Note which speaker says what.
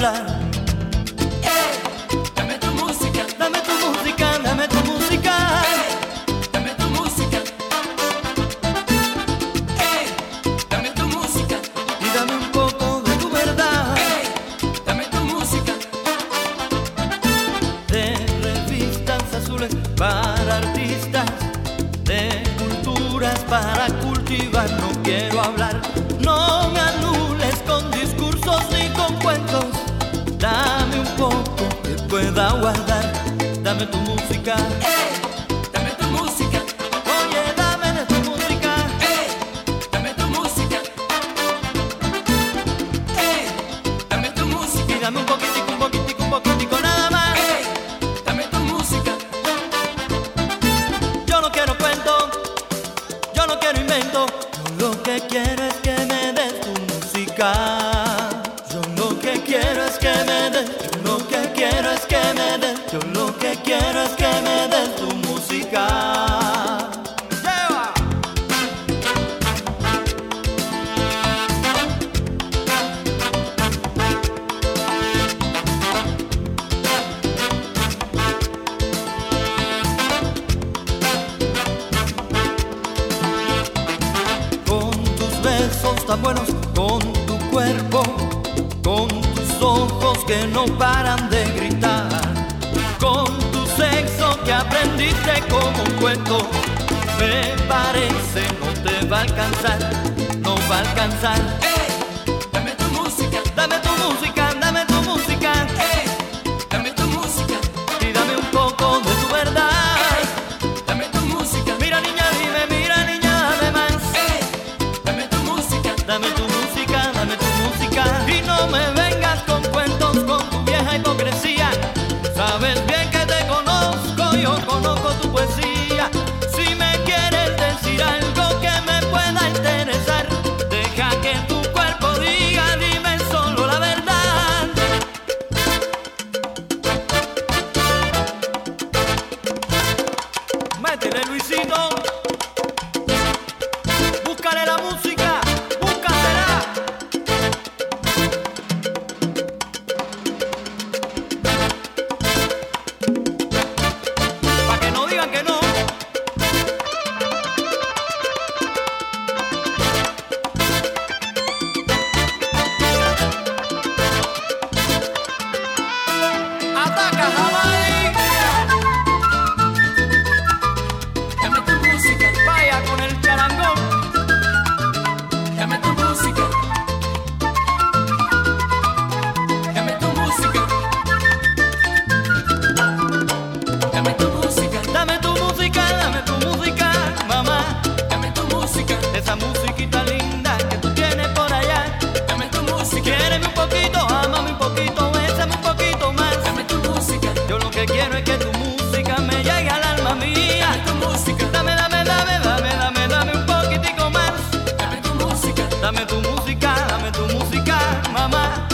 Speaker 1: hablar.
Speaker 2: Dame tu música,
Speaker 1: Dame tu música, dame tu música.
Speaker 2: dame tu música. Dame tu música,
Speaker 1: Y dame un poco de tu verdad.
Speaker 2: dame tu música.
Speaker 1: De revistas azules para artistas, de culturas para cultivar. No quiero hablar, no me anules con discursos ni con cuentos. Dame un poco que pueda guardar. Dame tu música.
Speaker 2: Dame tu música,
Speaker 1: Oye, dame de tu música.
Speaker 2: dame tu música. Dame tu música,
Speaker 1: Y dame un poquitico nada más.
Speaker 2: dame tu música.
Speaker 1: Yo no quiero cuento, yo no quiero invento. Yo lo que quiero es que me des tu música. Yo lo que quiero es que me des, yo lo que quiero es que me des, yo lo que quiero es que me des tu música. Lleva. Con tus besos tan buenos, con tu cuerpo, con tus ojos que no paran de gritar, con tu sexo que aprendiste como un cuento. Me parece no te va a alcanzar, no va a alcanzar.
Speaker 2: Dame tu música,
Speaker 1: Dame tu música, dame tu música.
Speaker 2: dame tu música.
Speaker 1: Y dame un poco de tu verdad.
Speaker 2: Dame tu música,
Speaker 1: Mira niña, dime, mira niña, dame más.
Speaker 2: dame tu música.
Speaker 1: Dame tu música, dame tu música. Y no me vengas con cuentos, con tu vieja hipocresía. Sabes bien que te conozco, yo conozco tu poesía. Si me quieres decir algo que me pueda interesar, deja que tu cuerpo diga, dime solo la verdad. Métele, Luisito. Búscale la música, búscasela. Pa' que no digan que no. Ataca, Jamaica.
Speaker 2: Dame tu música,
Speaker 1: Vaya con el charangón.
Speaker 2: dame tu música. Dame tu música. Dame tu música,
Speaker 1: Dame tu música, mamá.
Speaker 2: dame tu música.
Speaker 1: Esa musiquita linda que tú tienes por allá.
Speaker 2: Dame tu música,
Speaker 1: Quiéreme un poquito, ámame un poquito, bésame un poquito más.
Speaker 2: dame tu música.
Speaker 1: Yo lo que quiero es que tu música me llegue al alma mía.
Speaker 2: Dame tu música,
Speaker 1: Dame un poquitico más.
Speaker 2: dame tu música.
Speaker 1: Dame tu música, mamá.